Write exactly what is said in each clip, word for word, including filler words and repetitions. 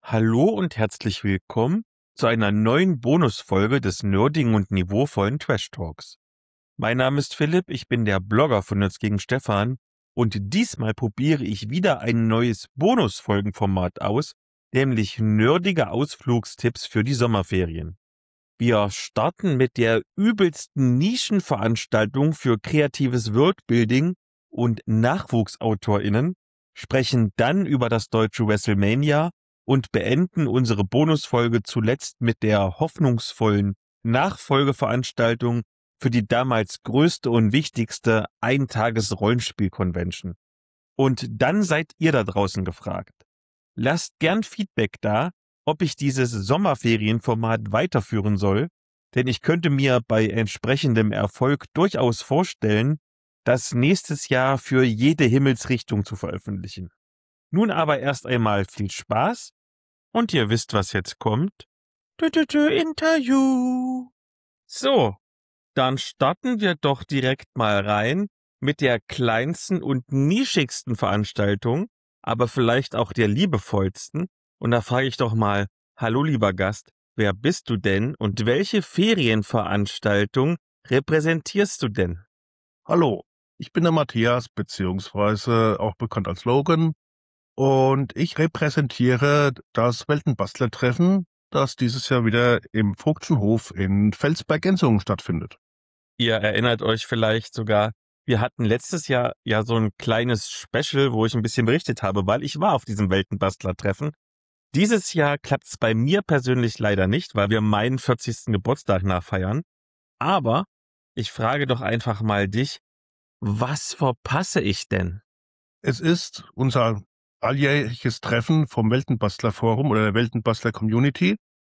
Hallo und herzlich willkommen zu einer neuen Bonusfolge des nerdigen und niveauvollen Trash Talks. Mein Name ist Philipp, ich bin der Blogger von Nerds gegen Stefan und diesmal probiere ich wieder ein neues Bonusfolgenformat aus, nämlich nerdige Ausflugstipps für die Sommerferien. Wir starten mit der übelsten Nischenveranstaltung für kreatives Worldbuilding und NachwuchsautorInnen, sprechen dann über das deutsche WrestleMania und beenden unsere Bonusfolge zuletzt mit der hoffnungsvollen Nachfolgeveranstaltung für die damals größte und wichtigste Eintages-Rollenspiel-Convention. Und dann seid ihr da draußen gefragt. Lasst gern Feedback da, ob ich dieses Sommerferienformat weiterführen soll, denn ich könnte mir bei entsprechendem Erfolg durchaus vorstellen, das nächstes Jahr für jede Himmelsrichtung zu veröffentlichen. Nun aber erst einmal viel Spaß und ihr wisst, was jetzt kommt. Tü -tü -tü Interview. So, dann starten wir doch direkt mal rein mit der kleinsten und nischigsten Veranstaltung, aber vielleicht auch der liebevollsten. Und da frage ich doch mal, hallo lieber Gast, wer bist du denn und welche Ferienveranstaltung repräsentierst du denn? Hallo, ich bin der Matthias, beziehungsweise auch bekannt als Logan, und ich repräsentiere das Weltenbastler-Treffen, das dieses Jahr wieder im Vogtschen Hof in Felsberg-Ensungen stattfindet. Ihr erinnert euch vielleicht sogar, wir hatten letztes Jahr ja so ein kleines Special, wo ich ein bisschen berichtet habe, weil ich war auf diesem Weltenbastler-Treffen. Dieses Jahr klappt es bei mir persönlich leider nicht, weil wir meinen vierzigsten Geburtstag nachfeiern. Aber ich frage doch einfach mal dich, was verpasse ich denn? Es ist unser alljährliches Treffen vom Weltenbastler Forum oder der Weltenbastler Community,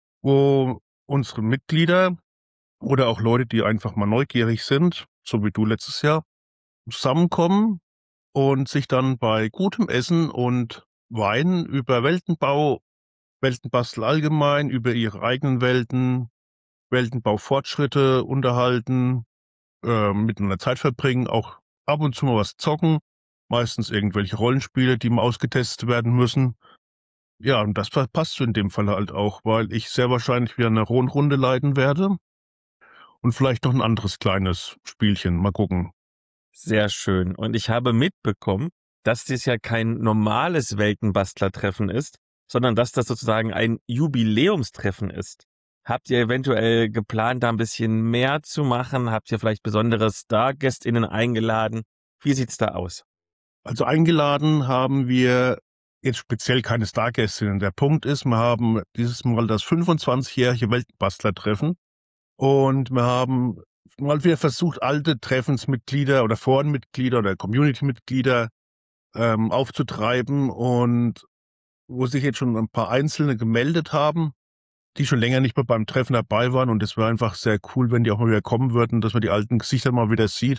wo unsere Mitglieder oder auch Leute, die einfach mal neugierig sind, so wie du letztes Jahr, zusammenkommen und sich dann bei gutem Essen und Wein über Weltenbau, Weltenbastel allgemein, über ihre eigenen Welten, Weltenbaufortschritte unterhalten, äh, miteinander Zeit verbringen, auch ab und zu mal was zocken, meistens irgendwelche Rollenspiele, die mal ausgetestet werden müssen. Ja, und das passt in dem Fall halt auch, weil ich sehr wahrscheinlich wieder eine Runde leiten werde und vielleicht noch ein anderes kleines Spielchen. Mal gucken. Sehr schön. Und ich habe mitbekommen, dass dies ja kein normales Weltenbastler-Treffen ist, sondern dass das sozusagen ein Jubiläumstreffen ist. Habt ihr eventuell geplant, da ein bisschen mehr zu machen? Habt ihr vielleicht besondere StargästInnen eingeladen? Wie sieht's da aus? Also eingeladen haben wir jetzt speziell keine Stargästinnen. Der Punkt ist, wir haben dieses Mal das fünfundzwanzigjährige Weltenbastler-Treffen und wir haben mal wieder versucht, alte Treffensmitglieder oder Forenmitglieder oder Community-Mitglieder ähm, aufzutreiben, und wo sich jetzt schon ein paar Einzelne gemeldet haben, die schon länger nicht mehr beim Treffen dabei waren, und es wäre einfach sehr cool, wenn die auch mal wieder kommen würden, dass man die alten Gesichter mal wieder sieht.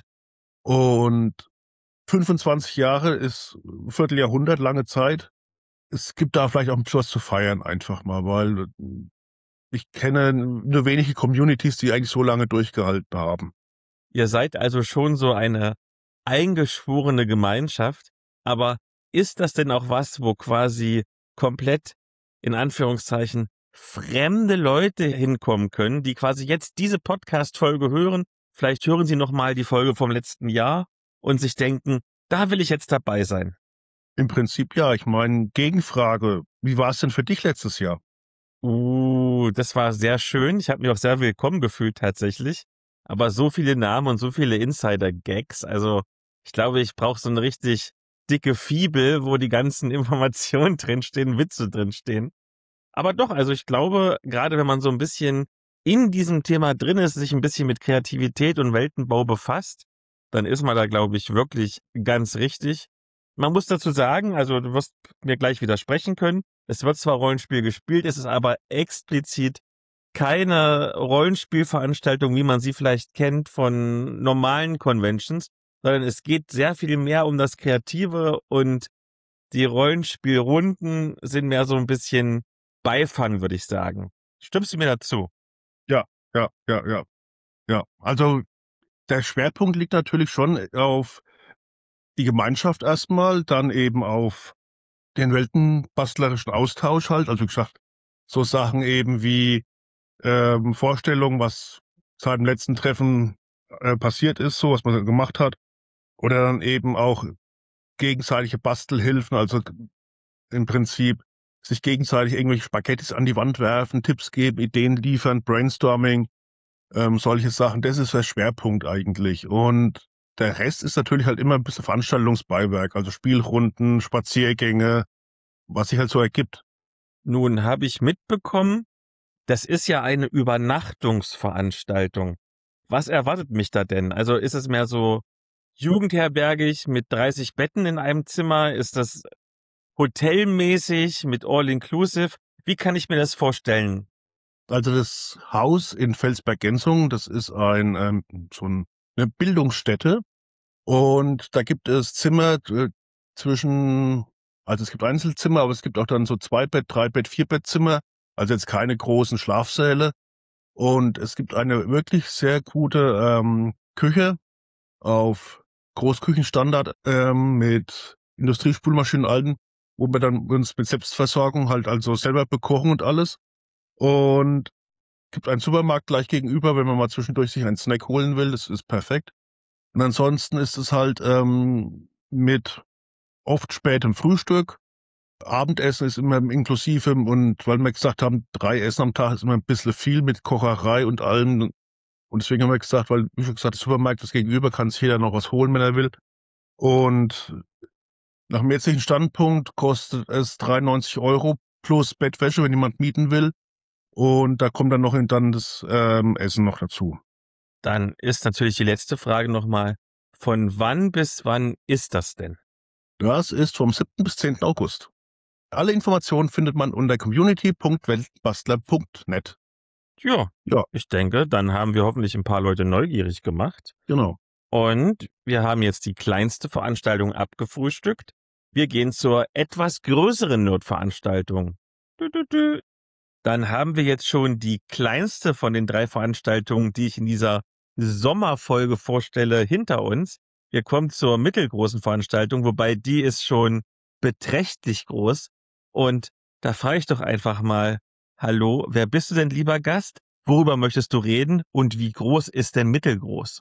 Und fünfundzwanzig Jahre ist ein Vierteljahrhundert, lange Zeit. Es gibt da vielleicht auch ein bisschen was zu feiern einfach mal, weil ich kenne nur wenige Communities, die eigentlich so lange durchgehalten haben. Ihr seid also schon so eine eingeschworene Gemeinschaft, aber ist das denn auch was, wo quasi komplett, in Anführungszeichen, fremde Leute hinkommen können, die quasi jetzt diese Podcast-Folge hören, vielleicht hören sie nochmal die Folge vom letzten Jahr und sich denken, da will ich jetzt dabei sein? Im Prinzip ja. Ich meine, Gegenfrage, wie war es denn für dich letztes Jahr? Uh, das war sehr schön. Ich habe mich auch sehr willkommen gefühlt tatsächlich. Aber so viele Namen und so viele Insider-Gags, also ich glaube, ich brauche so eine richtig dicke Fibel, wo die ganzen Informationen drinstehen, Witze drinstehen. Aber doch, also ich glaube, gerade wenn man so ein bisschen in diesem Thema drin ist, sich ein bisschen mit Kreativität und Weltenbau befasst, dann ist man da, glaube ich, wirklich ganz richtig. Man muss dazu sagen, also du wirst mir gleich widersprechen können, es wird zwar Rollenspiel gespielt, es ist aber explizit keine Rollenspielveranstaltung, wie man sie vielleicht kennt von normalen Conventions, sondern es geht sehr viel mehr um das Kreative und die Rollenspielrunden sind mehr so ein bisschen Beifang, würde ich sagen. Stimmst du mir dazu? Ja, ja, ja, ja, ja. Also der Schwerpunkt liegt natürlich schon auf die Gemeinschaft erstmal, dann eben auf den weltenbastlerischen Austausch halt, also wie gesagt, so Sachen eben wie ähm, Vorstellungen, was seit dem letzten Treffen äh, passiert ist, so was man gemacht hat, oder dann eben auch gegenseitige Bastelhilfen, also im Prinzip sich gegenseitig irgendwelche Spaghettis an die Wand werfen, Tipps geben, Ideen liefern, Brainstorming, ähm, solche Sachen. Das ist der Schwerpunkt eigentlich. Und der Rest ist natürlich halt immer ein bisschen Veranstaltungsbeiwerk, also Spielrunden, Spaziergänge, was sich halt so ergibt. Nun habe ich mitbekommen, das ist ja eine Übernachtungsveranstaltung. Was erwartet mich da denn? Also ist es mehr so jugendherbergig mit dreißig Betten in einem Zimmer? Ist das hotelmäßig mit All-Inclusive? Wie kann ich mir das vorstellen? Also das Haus in Felsberg-Gensungen, das ist ein ähm, so ein, eine Bildungsstätte. Und da gibt es Zimmer äh, zwischen, also es gibt Einzelzimmer, aber es gibt auch dann so Zwei-Bett-, Drei-Bett-, Vier-Bett-Zimmer, also jetzt keine großen Schlafsäle. Und es gibt eine wirklich sehr gute ähm, Küche auf Großküchenstandard ähm, mit Industriespülmaschinen alten, wo wir dann uns mit Selbstversorgung halt also selber bekochen und alles. Und gibt einen Supermarkt gleich gegenüber, wenn man mal zwischendurch sich einen Snack holen will, das ist perfekt. Und ansonsten ist es halt ähm, mit oft spätem Frühstück. Abendessen ist immer inklusive und weil wir gesagt haben, drei Essen am Tag ist immer ein bisschen viel mit Kocherei und allem. Und deswegen haben wir gesagt, weil, wie schon gesagt, der Supermarkt ist gegenüber, kann sich jeder noch was holen, wenn er will. Und nach dem jetzigen Standpunkt kostet es dreiundneunzig Euro plus Bettwäsche, wenn jemand mieten will. Und da kommt dann noch dann das ähm, Essen noch dazu. Dann ist natürlich die letzte Frage nochmal, von wann bis wann ist das denn? Das ist vom siebten bis zehnten August. Alle Informationen findet man unter community punkt weltbastler punkt net. Ja, Ja, ich denke, dann haben wir hoffentlich ein paar Leute neugierig gemacht. genau. Und wir haben jetzt die kleinste Veranstaltung abgefrühstückt. Wir gehen zur etwas größeren Nerd-Veranstaltung. Dü, dü, dü. Dann haben wir jetzt schon die kleinste von den drei Veranstaltungen, die ich in dieser Sommerfolge vorstelle, hinter uns. Wir kommen zur mittelgroßen Veranstaltung, wobei die ist schon beträchtlich groß. Und da frage ich doch einfach mal, hallo, wer bist du denn, lieber Gast? Worüber möchtest du reden und wie groß ist denn mittelgroß?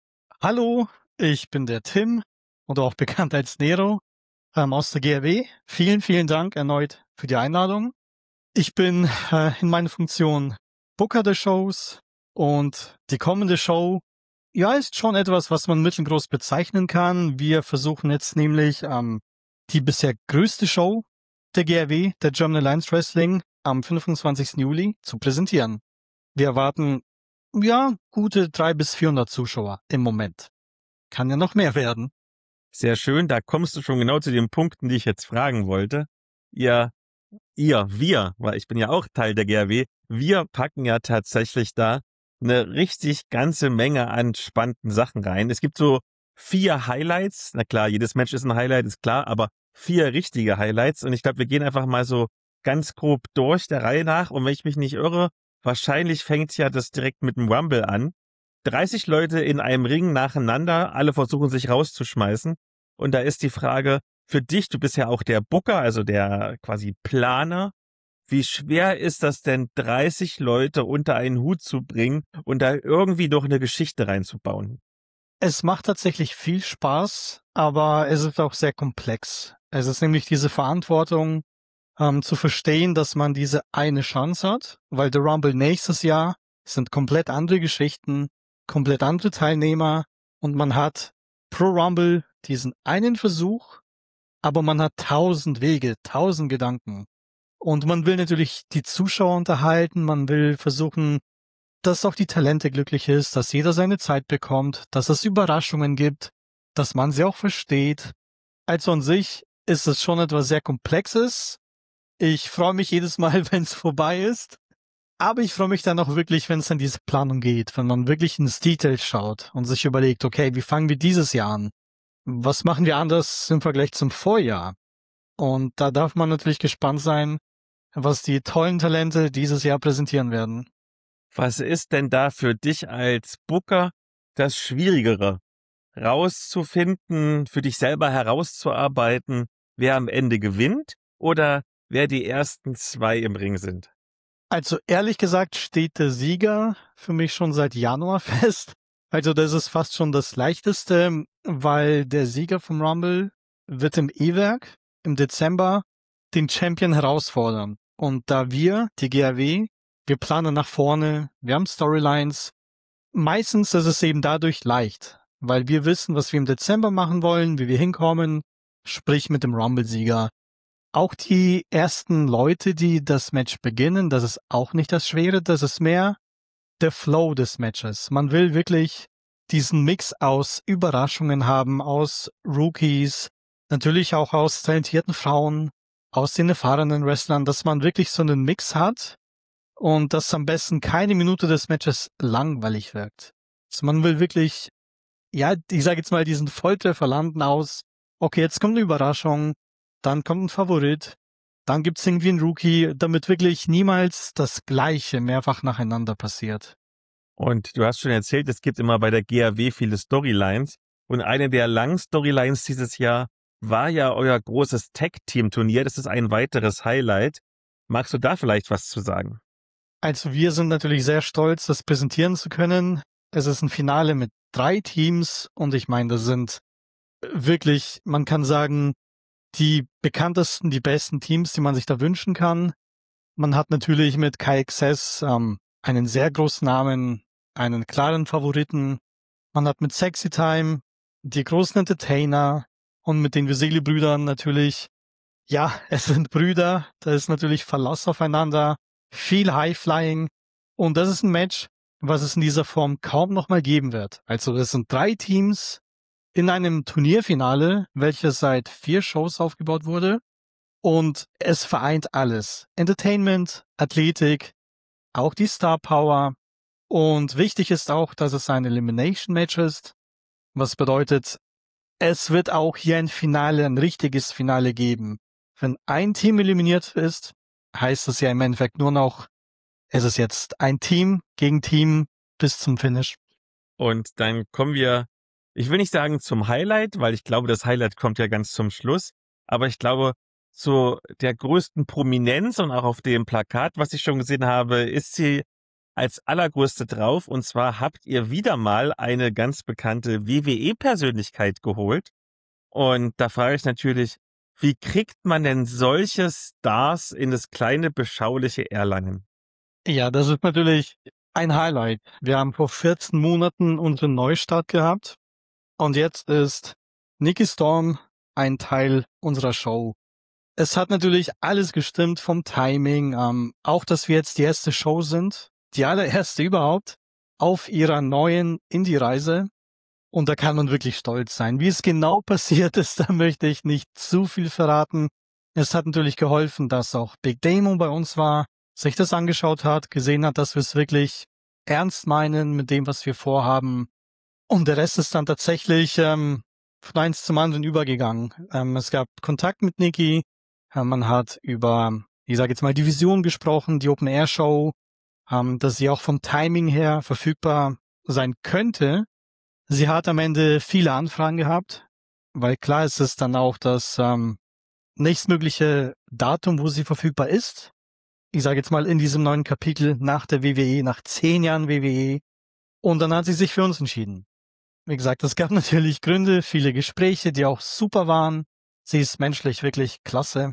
Hallo, ich bin der Tim oder auch bekannt als Nero ähm, aus der G R W. Vielen, vielen Dank erneut für die Einladung. Ich bin äh, in meiner Funktion Booker der Shows und die kommende Show, ja, ist schon etwas, was man mittelgroß bezeichnen kann. Wir versuchen jetzt nämlich ähm, die bisher größte Show der G R W, der German Alliance Wrestling, am fünfundzwanzigsten Juli zu präsentieren. Wir erwarten, ja, gute dreihundert bis vierhundert Zuschauer im Moment. Kann ja noch mehr werden. Sehr schön, da kommst du schon genau zu den Punkten, die ich jetzt fragen wollte. Ihr, ihr, wir, weil ich bin ja auch Teil der G R W, wir packen ja tatsächlich da eine richtig ganze Menge an spannenden Sachen rein. Es gibt so vier Highlights. Na klar, jedes Match ist ein Highlight, ist klar, aber vier richtige Highlights. Und ich glaube, wir gehen einfach mal so ganz grob durch der Reihe nach. Und wenn ich mich nicht irre, wahrscheinlich fängt ja das direkt mit dem Rumble an. dreißig Leute in einem Ring nacheinander, alle versuchen sich rauszuschmeißen. Und da ist die Frage, für dich, du bist ja auch der Booker, also der quasi Planer. Wie schwer ist das denn, dreißig Leute unter einen Hut zu bringen und da irgendwie doch eine Geschichte reinzubauen? Es macht tatsächlich viel Spaß, aber es ist auch sehr komplex. Es ist nämlich diese Verantwortung, ähm, zu verstehen, dass man diese eine Chance hat, weil der Rumble nächstes Jahr sind komplett andere Geschichten, komplett andere Teilnehmer und man hat pro Rumble diesen einen Versuch, aber man hat tausend Wege, tausend Gedanken. Und man will natürlich die Zuschauer unterhalten, man will versuchen, dass auch die Talente glücklich ist, dass jeder seine Zeit bekommt, dass es Überraschungen gibt, dass man sie auch versteht. Also an sich ist es schon etwas sehr Komplexes. Ich freue mich jedes Mal, wenn es vorbei ist. Aber ich freue mich dann auch wirklich, wenn es an diese Planung geht, wenn man wirklich ins Detail schaut und sich überlegt, okay, wie fangen wir dieses Jahr an? Was machen wir anders im Vergleich zum Vorjahr? Und da darf man natürlich gespannt sein, was die tollen Talente dieses Jahr präsentieren werden. Was ist denn da für dich als Booker das Schwierigere? Rauszufinden, für dich selber herauszuarbeiten, wer am Ende gewinnt? oder wer die ersten zwei im Ring sind? Also ehrlich gesagt steht der Sieger für mich schon seit Januar fest. Also das ist fast schon das Leichteste, weil der Sieger vom Rumble wird im E-Werk im Dezember den Champion herausfordern. Und da wir, die G R W, wir planen nach vorne, wir haben Storylines. Meistens ist es eben dadurch leicht, weil wir wissen, was wir im Dezember machen wollen, wie wir hinkommen, sprich mit dem Rumble-Sieger. Auch die ersten Leute, die das Match beginnen, das ist auch nicht das Schwere, das ist mehr der Flow des Matches. Man will wirklich diesen Mix aus Überraschungen haben, aus Rookies, natürlich auch aus talentierten Frauen, aus den erfahrenen Wrestlern, dass man wirklich so einen Mix hat und dass am besten keine Minute des Matches langweilig wirkt. Also man will wirklich, ja, ich sage jetzt mal, diesen Volltreffer landen aus, okay, jetzt kommt eine Überraschung, dann kommt ein Favorit, dann gibt's irgendwie einen Rookie, damit wirklich niemals das Gleiche mehrfach nacheinander passiert. Und du hast schon erzählt, es gibt immer bei der G R W viele Storylines. Und eine der langen Storylines dieses Jahr war ja euer großes Tag-Team-Turnier. Das ist ein weiteres Highlight. Magst du da vielleicht was zu sagen? Also wir sind natürlich sehr stolz, das präsentieren zu können. Es ist ein Finale mit drei Teams und ich meine, das sind wirklich, man kann sagen, die bekanntesten, die besten Teams, die man sich da wünschen kann. Man hat natürlich mit K X S ähm, einen sehr großen Namen, einen klaren Favoriten. Man hat mit Sexy Time die großen Entertainer und mit den Veseli-Brüdern natürlich, ja, es sind Brüder, da ist natürlich Verlass aufeinander, viel High-Flying und das ist ein Match, was es in dieser Form kaum nochmal geben wird. Also es sind drei Teams in einem Turnierfinale, welches seit vier Shows aufgebaut wurde und es vereint alles. Entertainment, Athletik, auch die Star Power und wichtig ist auch, dass es ein Elimination Match ist, was bedeutet, es wird auch hier ein Finale, ein richtiges Finale geben. Wenn ein Team eliminiert ist, heißt es ja im Endeffekt nur noch, es ist jetzt ein Team gegen Team bis zum Finish. Und dann kommen wir, ich will nicht sagen zum Highlight, weil ich glaube, das Highlight kommt ja ganz zum Schluss, aber ich glaube, zu der größten Prominenz und auch auf dem Plakat, was ich schon gesehen habe, ist sie als allergrößte drauf. Und zwar habt ihr wieder mal eine ganz bekannte W W E-Persönlichkeit geholt. Und da frage ich natürlich, wie kriegt man denn solche Stars in das kleine, beschauliche Erlangen? Ja, das ist natürlich ein Highlight. Wir haben vor vierzehn Monaten unseren Neustart gehabt und jetzt ist Nikki Storm ein Teil unserer Show. Es hat natürlich alles gestimmt vom Timing, ähm, auch dass wir jetzt die erste Show sind, die allererste überhaupt, auf ihrer neuen Indie-Reise. Und da kann man wirklich stolz sein. Wie es genau passiert ist, da möchte ich nicht zu viel verraten. Es hat natürlich geholfen, dass auch Big Damo bei uns war, sich das angeschaut hat, gesehen hat, dass wir es wirklich ernst meinen mit dem, was wir vorhaben. Und der Rest ist dann tatsächlich ähm, von eins zum anderen übergegangen. Ähm, es gab Kontakt mit Nikki. Äh, man hat über, ich sage jetzt mal, die Vision gesprochen, die Open-Air-Show, ähm, dass sie auch vom Timing her verfügbar sein könnte. Sie hat am Ende viele Anfragen gehabt, weil klar ist es dann auch das ähm, nächstmögliche Datum, wo sie verfügbar ist. Ich sage jetzt mal in diesem neuen Kapitel nach der W W E, nach zehn Jahren W W E. Und dann hat sie sich für uns entschieden. Wie gesagt, es gab natürlich Gründe, viele Gespräche, die auch super waren. Sie ist menschlich wirklich klasse.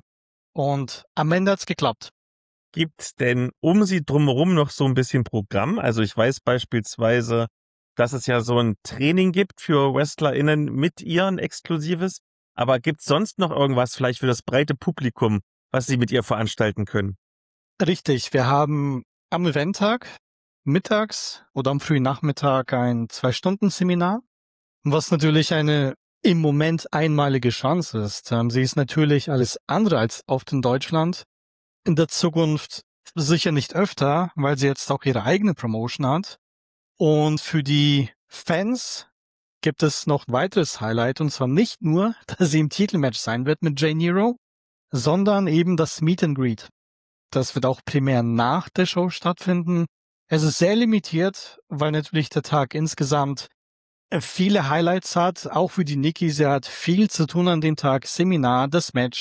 Und am Ende hat's geklappt. Gibt's denn um sie drumherum noch so ein bisschen Programm? Also ich weiß beispielsweise, dass es ja so ein Training gibt für WrestlerInnen mit ihr, ein exklusives. Aber gibt's sonst noch irgendwas vielleicht für das breite Publikum, was sie mit ihr veranstalten können? Richtig, wir haben am Eventtag mittags oder am frühen Nachmittag ein Zwei-Stunden-Seminar, was natürlich eine im Moment einmalige Chance ist. Ähm, sie ist natürlich alles andere als oft in Deutschland. In der Zukunft sicher nicht öfter, weil sie jetzt auch ihre eigene Promotion hat. Und für die Fans gibt es noch ein weiteres Highlight, und zwar nicht nur, dass sie im Titelmatch sein wird mit Jay Nero, sondern eben das Meet and Greet. Das wird auch primär nach der Show stattfinden. Es ist sehr limitiert, weil natürlich der Tag insgesamt viele Highlights hat, auch für die Nikki. Sie hat viel zu tun an dem Tag, Seminar, das Match.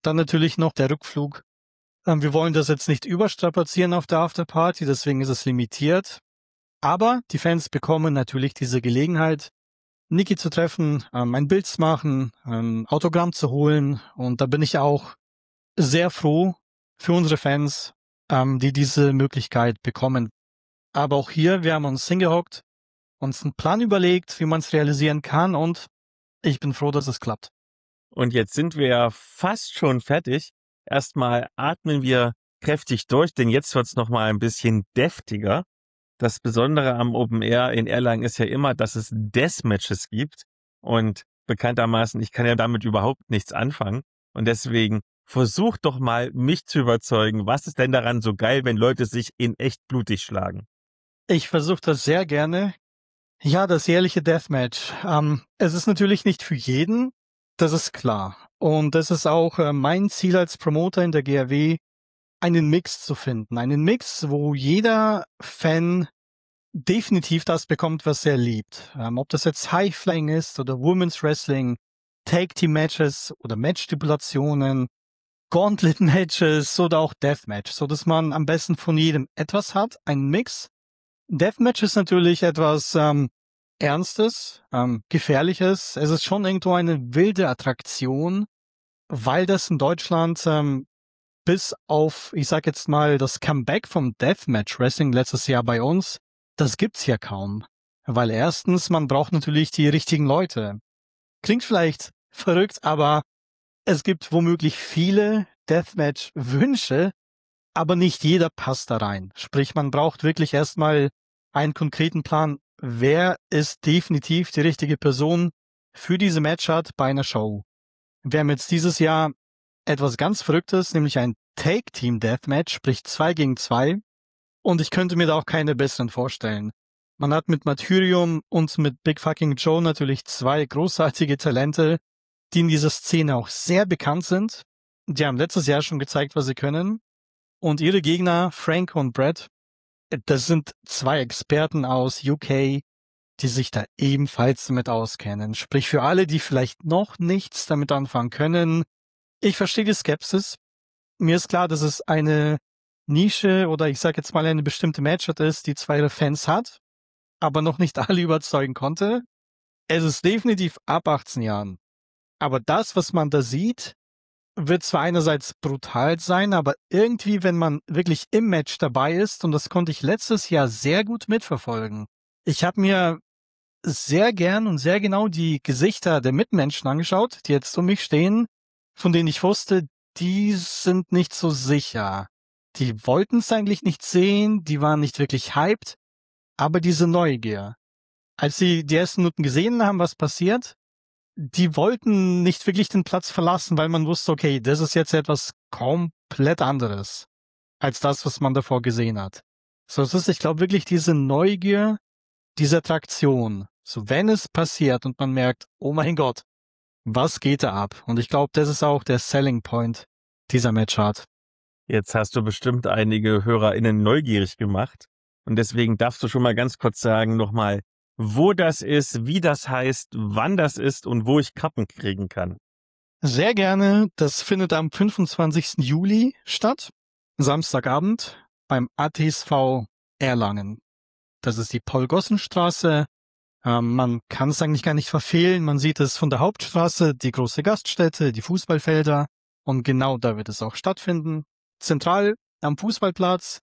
Dann natürlich noch der Rückflug. Ähm, wir wollen das jetzt nicht überstrapazieren auf der Afterparty, deswegen ist es limitiert. Aber die Fans bekommen natürlich diese Gelegenheit, Niki zu treffen, ähm, ein Bild zu machen, ein Autogramm zu holen. Und da bin ich auch sehr froh für unsere Fans, ähm, die diese Möglichkeit bekommen. Aber auch hier, wir haben uns hingehockt, uns einen Plan überlegt, wie man es realisieren kann, und ich bin froh, dass es klappt. Und jetzt sind wir ja fast schon fertig. Erstmal atmen wir kräftig durch, denn jetzt wird's noch mal ein bisschen deftiger. Das Besondere am Open Air in Erlangen ist ja immer, dass es Deathmatches gibt. Und bekanntermaßen, ich kann ja damit überhaupt nichts anfangen. Und deswegen versuch doch mal, mich zu überzeugen. Was ist denn daran so geil, wenn Leute sich in echt blutig schlagen? Ich versuche das sehr gerne. Ja, das jährliche Deathmatch. Ähm, es ist natürlich nicht für jeden, das ist klar. Und das ist auch äh, mein Ziel als Promoter in der G R W, einen Mix zu finden. Einen Mix, wo jeder Fan definitiv das bekommt, was er liebt. Ähm, ob das jetzt High-Flying ist oder Women's Wrestling, Tag-Team-Matches oder Match-Stipulationen, Gauntlet-Matches oder auch Deathmatch, so dass man am besten von jedem etwas hat, einen Mix. Deathmatch ist natürlich etwas ähm, Ernstes, ähm, Gefährliches. Es ist schon irgendwo eine wilde Attraktion, weil das in Deutschland ähm, bis auf, ich sag jetzt mal, das Comeback vom Deathmatch Wrestling letztes Jahr bei uns, das gibt's hier kaum. Weil erstens, man braucht natürlich die richtigen Leute. Klingt vielleicht verrückt, aber es gibt womöglich viele Deathmatch-Wünsche, aber nicht jeder passt da rein. Sprich, man braucht wirklich erstmal einen konkreten Plan, wer ist definitiv die richtige Person für diese Matchart bei einer Show. Wir haben jetzt dieses Jahr etwas ganz Verrücktes, nämlich ein Take-Team-Deathmatch, sprich zwei gegen zwei. Und ich könnte mir da auch keine besseren vorstellen. Man hat mit Martyrium und mit Big Fucking Joe natürlich zwei großartige Talente, die in dieser Szene auch sehr bekannt sind. Die haben letztes Jahr schon gezeigt, was sie können. Und ihre Gegner, Frank und Brett, das sind zwei Experten aus U K, die sich da ebenfalls damit auskennen. Sprich, für alle, die vielleicht noch nichts damit anfangen können, ich verstehe die Skepsis. Mir ist klar, dass es eine Nische oder ich sage jetzt mal eine bestimmte Matchart ist, die zwar ihre Fans hat, aber noch nicht alle überzeugen konnte. Es ist definitiv ab achtzehn Jahren. Aber das, was man da sieht, wird zwar einerseits brutal sein, aber irgendwie, wenn man wirklich im Match dabei ist, und das konnte ich letztes Jahr sehr gut mitverfolgen. Ich habe mir sehr gern und sehr genau die Gesichter der Mitmenschen angeschaut, die jetzt um mich stehen, von denen ich wusste, die sind nicht so sicher. Die wollten es eigentlich nicht sehen, die waren nicht wirklich hyped, aber diese Neugier. Als sie die ersten Minuten gesehen haben, was passiert, die wollten nicht wirklich den Platz verlassen, weil man wusste, okay, das ist jetzt etwas komplett anderes als das, was man davor gesehen hat. So, es ist, ich glaube, wirklich diese Neugier, diese Attraktion. So, wenn es passiert und man merkt, oh mein Gott, was geht da ab? Und ich glaube, das ist auch der Selling Point dieser Matchart. Jetzt hast du bestimmt einige HörerInnen neugierig gemacht. Und deswegen darfst du schon mal ganz kurz sagen nochmal, wo das ist, wie das heißt, wann das ist und wo ich Karten kriegen kann. Sehr gerne. Das findet am fünfundzwanzigsten Juli statt, Samstagabend, beim A T S V Erlangen. Das ist die Paul-Gossen-Straße. Ähm, man kann es eigentlich gar nicht verfehlen. Man sieht es von der Hauptstraße, die große Gaststätte, die Fußballfelder. Und genau da wird es auch stattfinden. Zentral am Fußballplatz,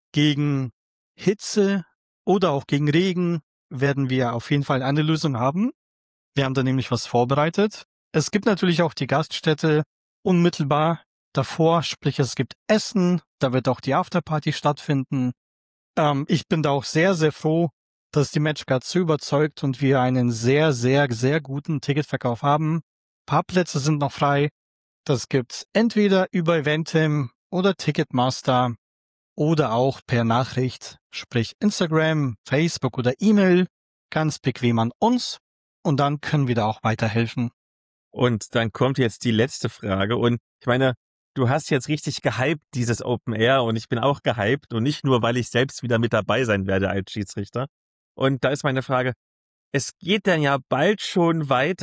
gegen Hitze oder auch gegen Regen werden wir auf jeden Fall eine Lösung haben. Wir haben da nämlich was vorbereitet. Es gibt natürlich auch die Gaststätte unmittelbar davor, sprich es gibt Essen, da wird auch die Afterparty stattfinden. Ähm, ich bin da auch sehr, sehr froh, dass die Matchcard so überzeugt und wir einen sehr, sehr, sehr guten Ticketverkauf haben. Ein paar Plätze sind noch frei. Das gibt's entweder über Eventim oder Ticketmaster oder auch per Nachricht, sprich Instagram, Facebook oder E-Mail, ganz bequem an uns, und dann können wir da auch weiterhelfen. Und dann kommt jetzt die letzte Frage, und ich meine, du hast jetzt richtig gehypt, dieses Open Air, und ich bin auch gehypt, und nicht nur, weil ich selbst wieder mit dabei sein werde als Schiedsrichter. Und da ist meine Frage, es geht dann ja bald schon weiter.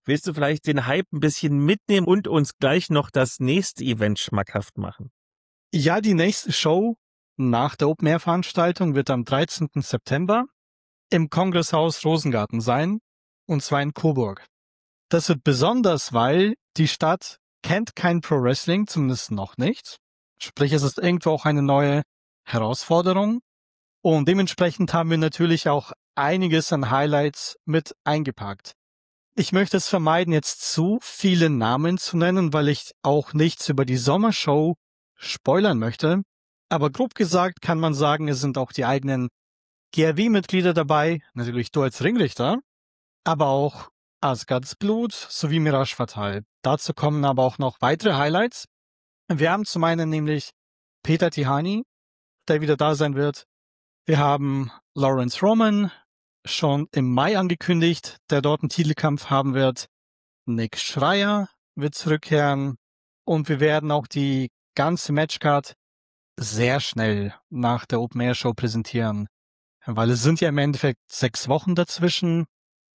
willst du vielleicht den Hype ein bisschen mitnehmen und uns gleich noch das nächste Event schmackhaft machen? Ja, die nächste Show nach der Open-Air-Veranstaltung wird am dreizehnten September im Kongresshaus Rosengarten sein, und zwar in Coburg. Das wird besonders, weil die Stadt kennt kein Pro-Wrestling, zumindest noch nicht. Sprich, es ist irgendwo auch eine neue Herausforderung. Und dementsprechend haben wir natürlich auch einiges an Highlights mit eingepackt. Ich möchte es vermeiden, jetzt zu viele Namen zu nennen, weil ich auch nichts über die Sommershow spoilern möchte. Aber grob gesagt kann man sagen, es sind auch die eigenen G R W-Mitglieder dabei, natürlich du als Ringrichter, aber auch Asgards Blut sowie Mirage Fatal. Dazu kommen aber auch noch weitere Highlights. Wir haben zum einen nämlich Peter Tihani, der wieder da sein wird. Wir haben Lawrence Roman, schon im Mai angekündigt, der dort einen Titelkampf haben wird. Nick Schreier wird zurückkehren. Und wir werden auch die ganze Matchcard sehr schnell nach der Open Air Show präsentieren. Weil es sind ja im Endeffekt sechs Wochen dazwischen.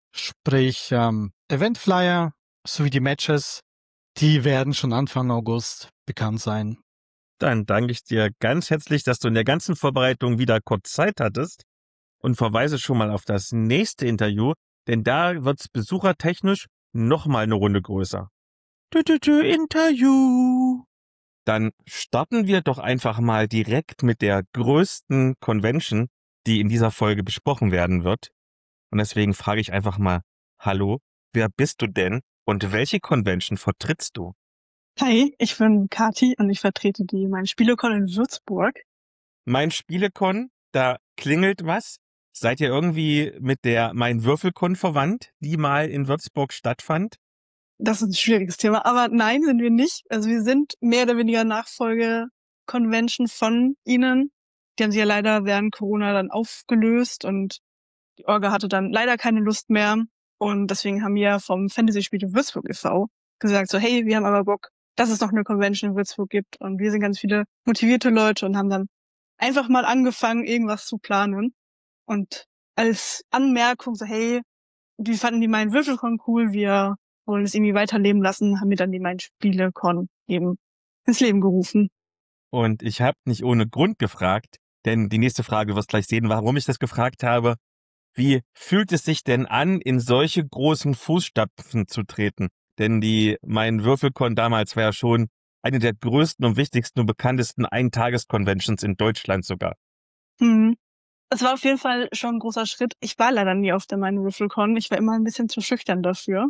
Sprich, ähm, Eventflyer sowie die Matches, die werden schon Anfang August bekannt sein. Dann danke ich dir ganz herzlich, dass du in der ganzen Vorbereitung wieder kurz Zeit hattest und verweise schon mal auf das nächste Interview, denn da wird's besuchertechnisch nochmal eine Runde größer. Tü, tü, tü, Interview. Dann starten wir doch einfach mal direkt mit der größten Convention, die in dieser Folge besprochen werden wird. Und deswegen frage ich einfach mal, hallo, wer bist du denn und welche Convention vertrittst du? Hi, ich bin Kati und ich vertrete die Mein Spielecon in Würzburg. Mein Spielecon, da klingelt was. Seid ihr irgendwie mit der Mein Würfelcon verwandt, die mal in Würzburg stattfand? Das ist ein schwieriges Thema, aber nein, sind wir nicht. Also wir sind mehr oder weniger Nachfolge-Convention von ihnen. Die haben sich ja leider während Corona dann aufgelöst und die Orga hatte dann leider keine Lust mehr. Und deswegen haben wir vom Fantasy-Spiele Würzburg e V gesagt, so hey, wir haben aber Bock, dass es noch eine Convention in Würzburg gibt. Und wir sind ganz viele motivierte Leute und haben dann einfach mal angefangen, irgendwas zu planen. Und als Anmerkung so, hey, wir fanden die Mein Würfelcon cool, wir wollen es irgendwie weiterleben lassen, haben wir dann die Mein Spielecon eben ins Leben gerufen. Und ich habe nicht ohne Grund gefragt, denn die nächste Frage, du wirst gleich sehen, warum ich das gefragt habe. Wie fühlt es sich denn an, in solche großen Fußstapfen zu treten? Denn die Mein Würfelcon damals war ja schon eine der größten und wichtigsten und bekanntesten Eintages-Conventions in Deutschland sogar. Hm. Es war auf jeden Fall schon ein großer Schritt. Ich war leider nie auf der Mein Würfelcon. Ich war immer ein bisschen zu schüchtern dafür.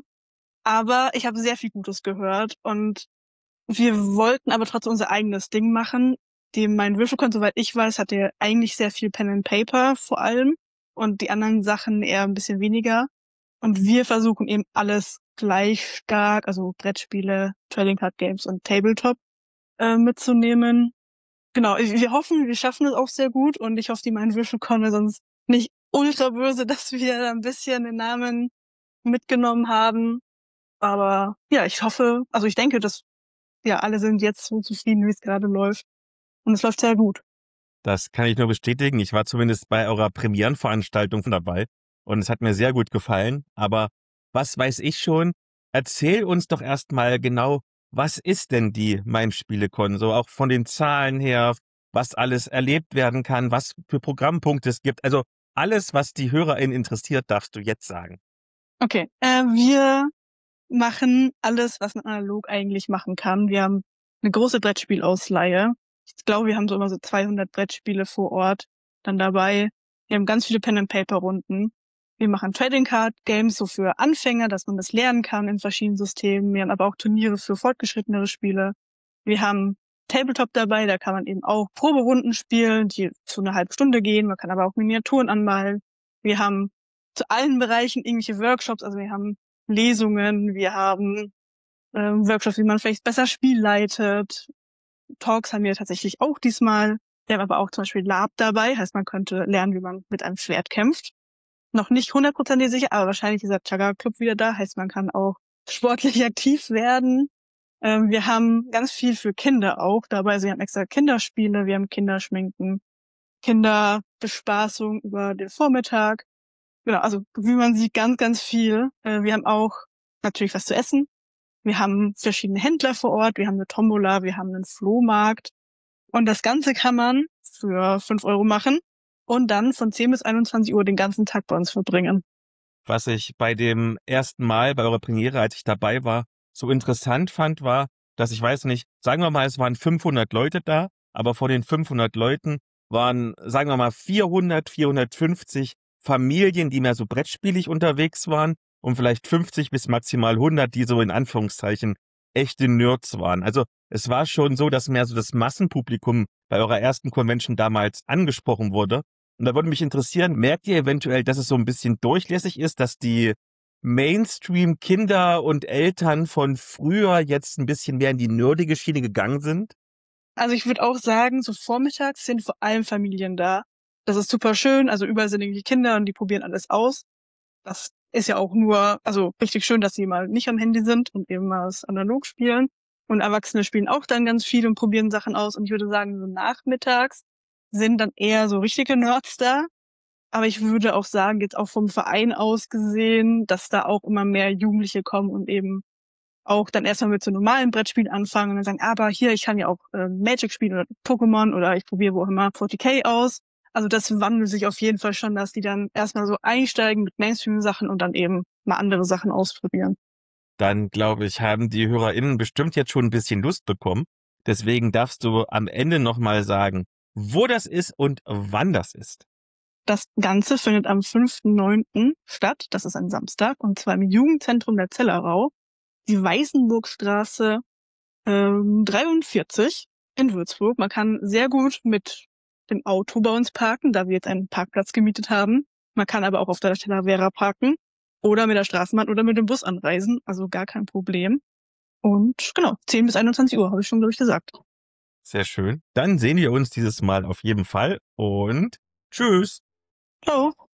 Aber ich habe sehr viel Gutes gehört und wir wollten aber trotzdem unser eigenes Ding machen. Die Mein Würfelcon, soweit ich weiß, hatte eigentlich sehr viel Pen and Paper vor allem und die anderen Sachen eher ein bisschen weniger. Und wir versuchen eben alles gleich stark, also Brettspiele, Trading Card Games und Tabletop äh, mitzunehmen. Genau, wir hoffen, wir schaffen es auch sehr gut und ich hoffe, die Mein Würfelcon ist sonst nicht ultra böse, dass wir ein bisschen den Namen mitgenommen haben. Aber ja, ich hoffe, also ich denke, dass ja alle sind jetzt so zufrieden, wie es gerade läuft. Und es läuft sehr gut. Das kann ich nur bestätigen. Ich war zumindest bei eurer Premierenveranstaltung dabei und es hat mir sehr gut gefallen. Aber was weiß ich schon? Erzähl uns doch erstmal genau, was ist denn die Mein Spielecon? So auch von den Zahlen her, was alles erlebt werden kann, was für Programmpunkte es gibt. Also alles, was die HörerInnen interessiert, darfst du jetzt sagen. Okay, äh, wir machen alles, was man analog eigentlich machen kann. Wir haben eine große Brettspielausleihe. Ich glaube, wir haben so immer so zweihundert Brettspiele vor Ort dann dabei. Wir haben ganz viele Pen-and-Paper-Runden. Wir machen Trading Card Games so für Anfänger, dass man das lernen kann in verschiedenen Systemen. Wir haben aber auch Turniere für fortgeschrittenere Spiele. Wir haben Tabletop dabei, da kann man eben auch Proberunden spielen, die zu einer halben Stunde gehen. Man kann aber auch Miniaturen anmalen. Wir haben zu allen Bereichen irgendwelche Workshops, also wir haben Lesungen, wir haben äh, Workshops, wie man vielleicht besser Spiel leitet. Talks haben wir tatsächlich auch diesmal. Wir haben aber auch zum Beispiel Lab dabei, heißt man könnte lernen, wie man mit einem Schwert kämpft. Noch nicht hundertprozentig sicher, aber wahrscheinlich ist der Chagga Club wieder da, heißt man kann auch sportlich aktiv werden. Ähm, wir haben ganz viel für Kinder auch dabei, also wir haben extra Kinderspiele, wir haben Kinderschminken, Kinderbespaßung über den Vormittag. Genau, also wie man sieht, ganz, ganz viel. Äh, wir haben auch natürlich was zu essen. Wir haben verschiedene Händler vor Ort, wir haben eine Tombola, wir haben einen Flohmarkt. Und das Ganze kann man für fünf Euro machen und dann von zehn bis einundzwanzig Uhr den ganzen Tag bei uns verbringen. Was ich bei dem ersten Mal, bei eurer Premiere, als ich dabei war, so interessant fand, war, dass ich weiß nicht, sagen wir mal, es waren fünfhundert Leute da, aber von den fünfhundert Leuten waren, sagen wir mal, vierhundert, vierhundertfünfzig Familien, die mehr so brettspielig unterwegs waren und vielleicht fünfzig bis maximal hundert, die so in Anführungszeichen echte Nerds waren. Also es war schon so, dass mehr so das Massenpublikum bei eurer ersten Convention damals angesprochen wurde. Und da würde mich interessieren, merkt ihr eventuell, dass es so ein bisschen durchlässig ist, dass die Mainstream-Kinder und Eltern von früher jetzt ein bisschen mehr in die nerdige Schiene gegangen sind? Also ich würde auch sagen, so vormittags sind vor allem Familien da. Das ist super schön, also überall sind irgendwie Kinder und die probieren alles aus. Das ist ja auch nur, also richtig schön, dass sie mal nicht am Handy sind und eben mal das analog spielen. Und Erwachsene spielen auch dann ganz viel und probieren Sachen aus. Und ich würde sagen, so nachmittags sind dann eher so richtige Nerds da. Aber ich würde auch sagen, jetzt auch vom Verein aus gesehen, dass da auch immer mehr Jugendliche kommen und eben auch dann erstmal mit so normalen Brettspielen anfangen und dann sagen, aber hier, ich kann ja auch äh, Magic spielen oder Pokémon oder ich probiere wo auch immer vierzig K aus. Also das wandelt sich auf jeden Fall schon, dass die dann erstmal so einsteigen mit Mainstream-Sachen und dann eben mal andere Sachen ausprobieren. Dann, glaube ich, haben die HörerInnen bestimmt jetzt schon ein bisschen Lust bekommen. Deswegen darfst du am Ende nochmal sagen, wo das ist und wann das ist. Das Ganze findet am fünften neunten statt. Das ist ein Samstag und zwar im Jugendzentrum der Zellerau, die Weißenburgstraße ähm, dreiundvierzig in Würzburg. Man kann sehr gut mit dem Auto bei uns parken, da wir jetzt einen Parkplatz gemietet haben. Man kann aber auch auf der Talavera parken oder mit der Straßenbahn oder mit dem Bus anreisen. Also gar kein Problem. Und genau, zehn bis einundzwanzig Uhr habe ich schon, glaube ich, gesagt. Sehr schön. Dann sehen wir uns dieses Mal auf jeden Fall und tschüss. Ciao.